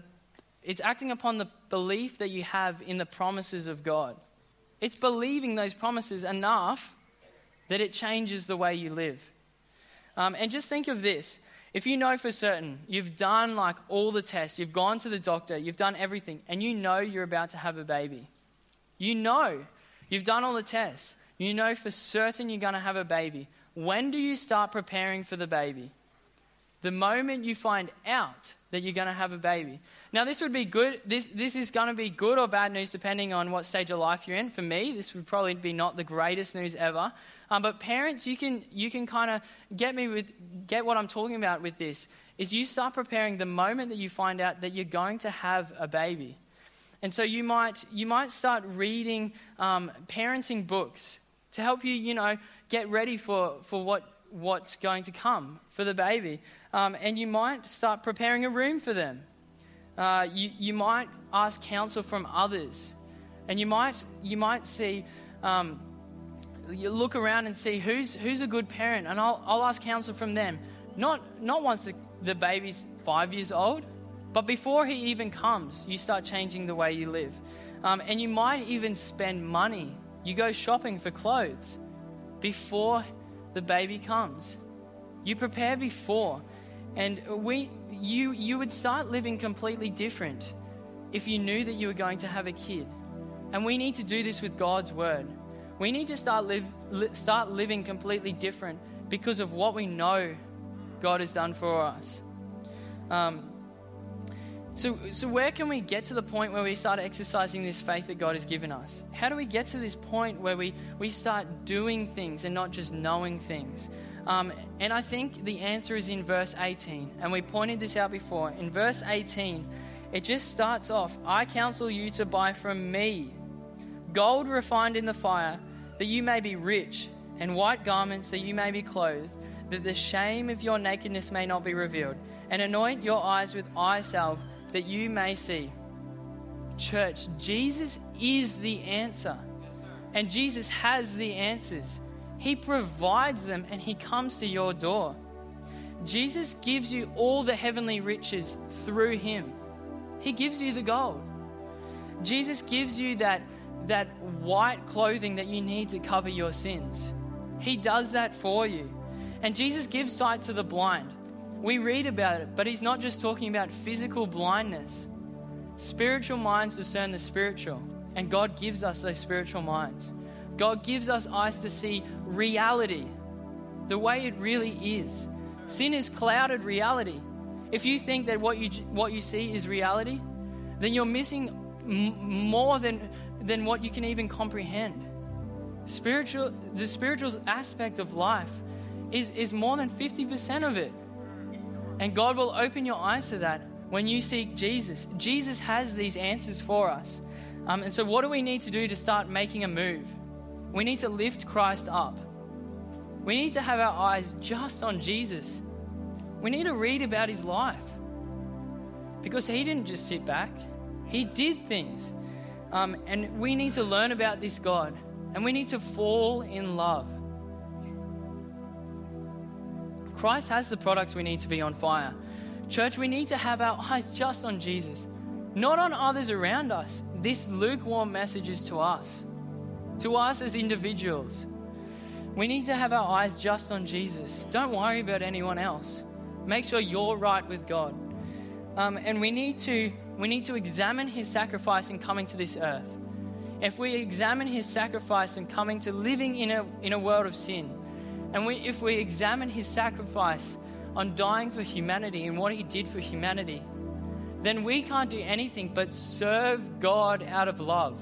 that you have in the promises of God. It's believing those promises enough that it changes the way you live. And just think of this. If you know for certain, you've done like all the tests, you've gone to the doctor, you've done everything, and you know you're about to have a baby. You know, you've done all the tests. You know for certain you're going to have a baby. When do you start preparing for the baby? The moment you find out that you're going to have a baby. Now, this would be good. This is going to be good or bad news depending on what stage of life you're in. For me, this would probably be not the greatest news ever. But parents, you can kind of get what I'm talking about with this. Is you start preparing the moment that you find out that you're going to have a baby. And so you might start reading parenting books to help you, get ready for what's going to come for the baby. And you might start preparing a room for them. You might ask counsel from others. And you might see, you look around and see who's a good parent. And I'll ask counsel from them. Not once the baby's 5 years old, but before he even comes, you start changing the way you live. And you might even spend money. You go shopping for clothes before the baby comes. You prepare before. And you would start living completely different if you knew that you were going to have a kid. And we need to do this with God's word. We need to start living completely different because of what we know God has done for us. So where can we get to the point where we start exercising this faith that God has given us? How do we get to this point where we start doing things and not just knowing things? And I think the answer is in verse 18. And we pointed this out before. In verse 18, it just starts off, I counsel you to buy from me gold refined in the fire, that you may be rich, and white garments, that you may be clothed, that the shame of your nakedness may not be revealed, and anoint your eyes with eye salve, that you may see. Church, Jesus is the answer. And Jesus has the answers. He provides them and he comes to your door. Jesus gives you all the heavenly riches through him. He gives you the gold. Jesus gives you that white clothing that you need to cover your sins. He does that for you. And Jesus gives sight to the blind. We read about it, but he's not just talking about physical blindness. Spiritual minds discern the spiritual, and God gives us those spiritual minds. God gives us eyes to see reality, the way it really is. Sin has clouded reality. If you think that what you see is reality, then you're missing more than what you can even comprehend. The spiritual aspect of life is more than 50% of it. And God will open your eyes to that when you seek Jesus. Jesus has these answers for us. And so what do we need to do to start making a move? We need to lift Christ up. We need to have our eyes just on Jesus. We need to read about his life. Because he didn't just sit back. He did things. And we need to learn about this God. And we need to fall in love. Christ has the products we need to be on fire. Church, we need to have our eyes just on Jesus, not on others around us. This lukewarm message is to us as individuals. We need to have our eyes just on Jesus. Don't worry about anyone else. Make sure you're right with God. And we need to examine his sacrifice in coming to this earth. If we examine his sacrifice in coming to living in a world of sin, and if we examine his sacrifice on dying for humanity and what he did for humanity, then we can't do anything but serve God out of love.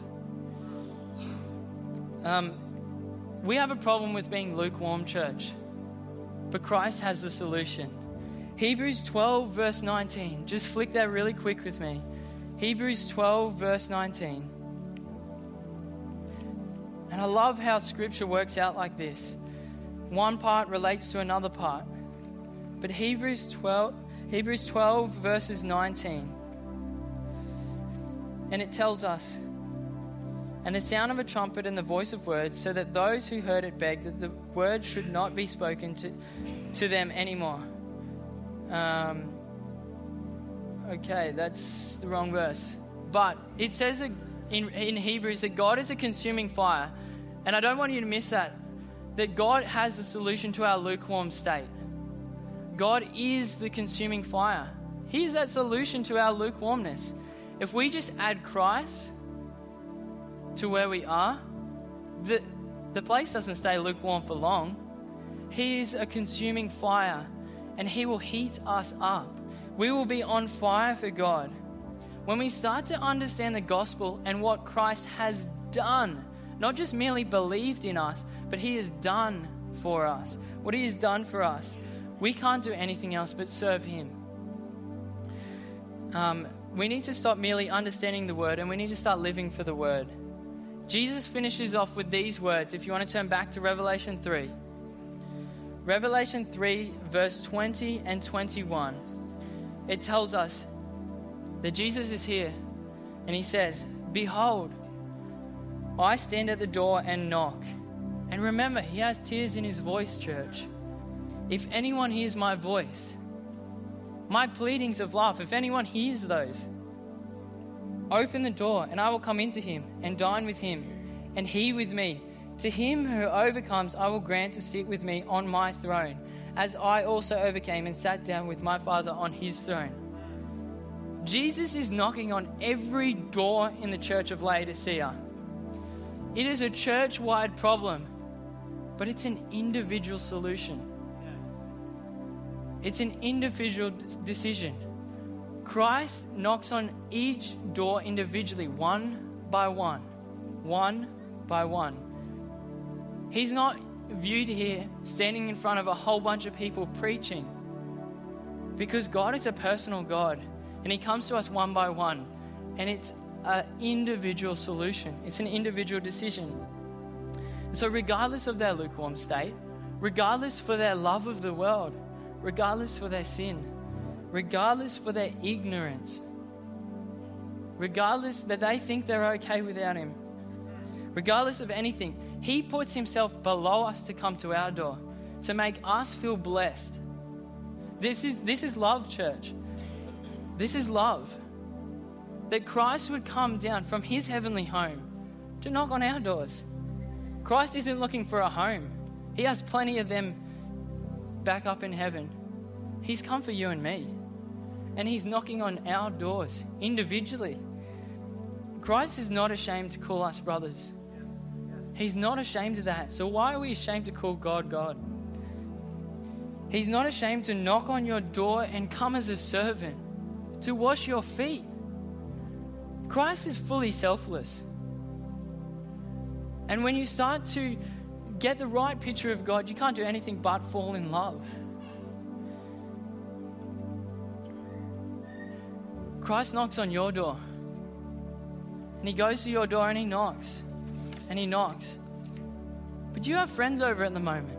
We have a problem with being lukewarm, church, but Christ has the solution. Hebrews 12 verse 19, just flick that really quick with me. Hebrews 12, verse 19. And I love how Scripture works out like this. One part relates to another part. But Hebrews 12, verses 19. And it tells us, and the sound of a trumpet and the voice of words, so that those who heard it begged that the word should not be spoken to them anymore. Okay, that's the wrong verse. But it says in Hebrews that God is a consuming fire. And I don't want you to miss that God has a solution to our lukewarm state. God is the consuming fire. He is that solution to our lukewarmness. If we just add Christ to where we are, the place doesn't stay lukewarm for long. He is a consuming fire, and He will heat us up. We will be on fire for God. When we start to understand the gospel and what Christ has done, not just merely believed in us, but He has done for us, what He has done for us, we can't do anything else but serve Him. We need to stop merely understanding the Word, and we need to start living for the Word. Jesus finishes off with these words, if you want to turn back to Revelation 3. Revelation 3, verse 20 and 21. It tells us that Jesus is here, and He says, "Behold, I stand at the door and knock." And remember, He has tears in His voice, church. If anyone hears my voice, my pleadings of love, if anyone hears those, open the door, and I will come into him and dine with him, and he with me. To him who overcomes, I will grant to sit with me on my throne, as I also overcame and sat down with my Father on His throne. Jesus is knocking on every door in the church of Laodicea. It is a church-wide problem, but it's an individual solution. It's an individual decision. Christ knocks on each door individually, one by one, one by one. He's not viewed here standing in front of a whole bunch of people preaching, because God is a personal God, and He comes to us one by one, and it's an individual solution. It's an individual decision. So regardless of their lukewarm state, regardless for their love of the world, regardless for their sin, regardless for their ignorance, regardless that they think they're okay without Him, regardless of anything, He puts Himself below us to come to our door, to make us feel blessed. This is love, church. This is love. That Christ would come down from His heavenly home to knock on our doors. Christ isn't looking for a home. He has plenty of them back up in heaven. He's come for you and me. And He's knocking on our doors individually. Christ is not ashamed to call us brothers. He's not ashamed of that. So why are we ashamed to call God God? He's not ashamed to knock on your door and come as a servant to wash your feet. Christ is fully selfless. And when you start to get the right picture of God, you can't do anything but fall in love. Christ knocks on your door. And He goes to your door and He knocks. And He knocks. But you have friends over at the moment.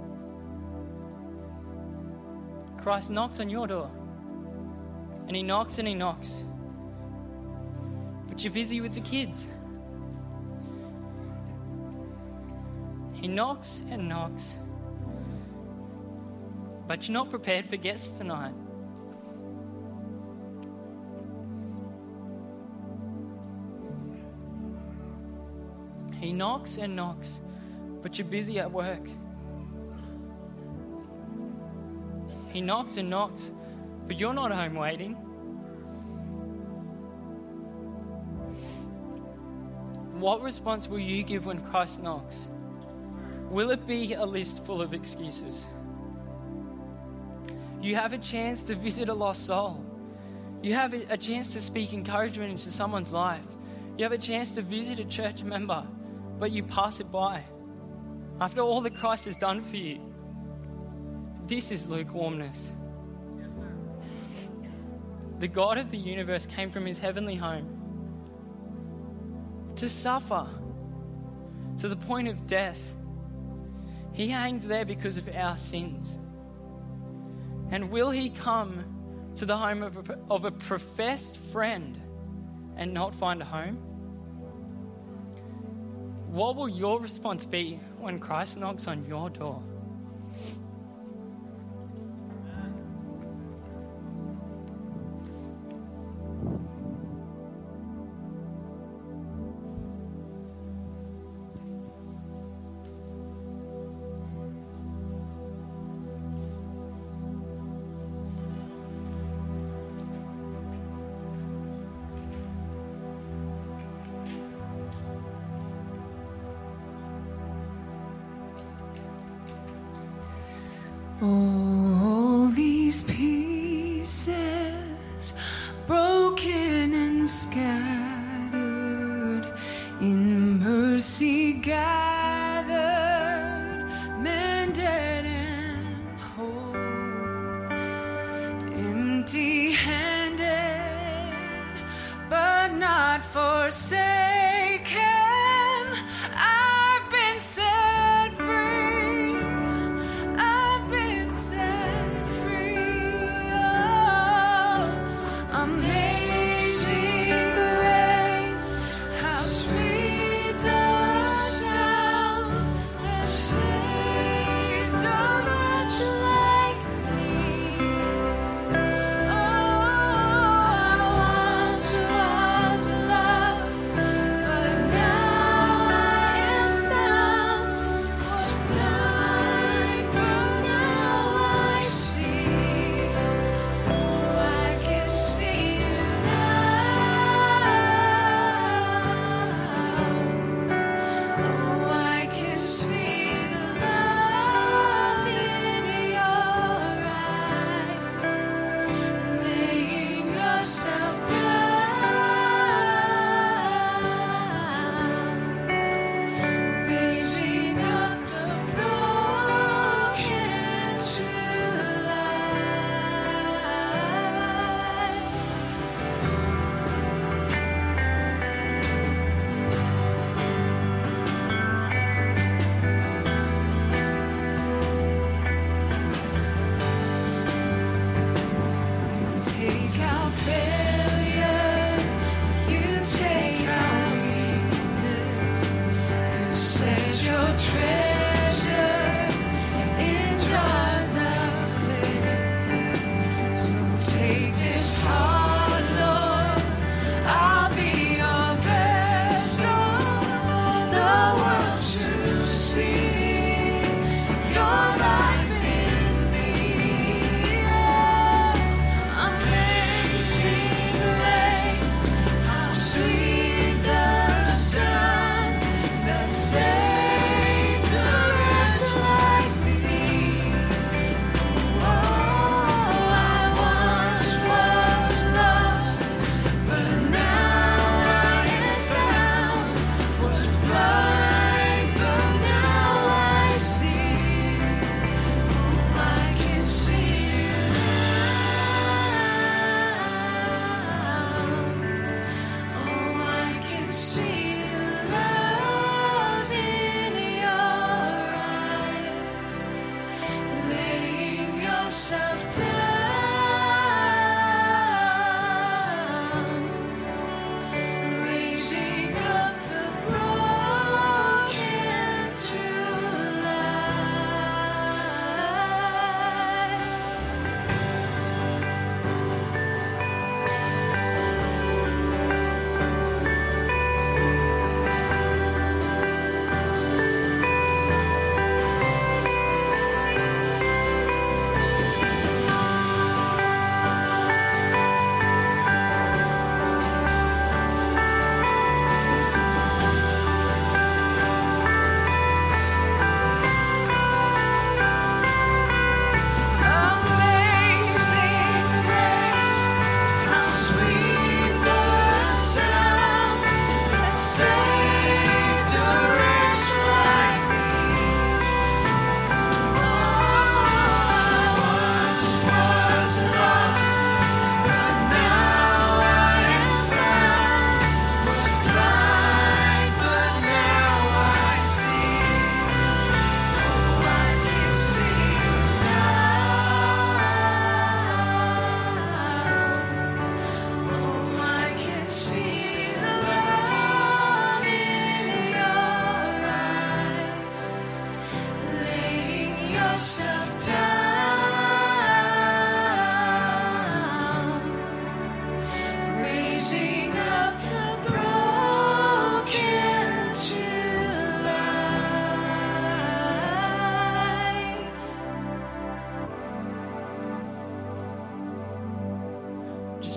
Christ knocks on your door. And He knocks and He knocks. But you're busy with the kids. He knocks and knocks. But you're not prepared for guests tonight. He knocks and knocks, but you're busy at work. He knocks and knocks, but you're not home waiting. What response will you give when Christ knocks? Will it be a list full of excuses? You have a chance to visit a lost soul. You have a chance to speak encouragement into someone's life. You have a chance to visit a church member, but you pass it by. After all that Christ has done for you, this is lukewarmness. the God of the universe, came from his heavenly home to suffer to the point of death. He hanged there because of our sins. And will he come to the home of a professed friend and not find a home? What will your response be when Christ knocks on your door? All these pieces, broken and scattered, in mercy gathered, mended and whole, empty-handed, but not forsaken. I've been set free.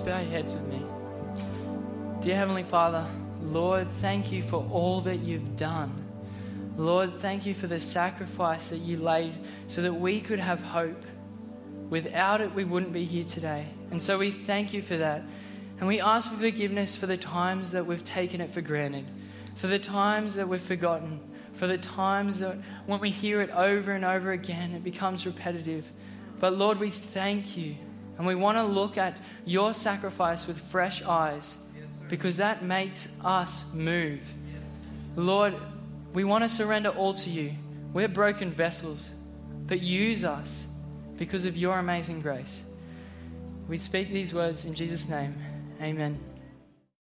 just bow your heads with me. Dear Heavenly Father, Lord, thank you for all that you've done. Lord, thank you for the sacrifice that you laid so that we could have hope. Without it, we wouldn't be here today. And so we thank you for that. And we ask for forgiveness for the times that we've taken it for granted, for the times that we've forgotten, for the times that when we hear it over and over again, it becomes repetitive. But Lord, we thank you. And we want to look at your sacrifice with fresh eyes, because that makes us move. Lord, we want to surrender all to you. We're broken vessels, but use us because of your amazing grace. We speak these words in Jesus' name. Amen.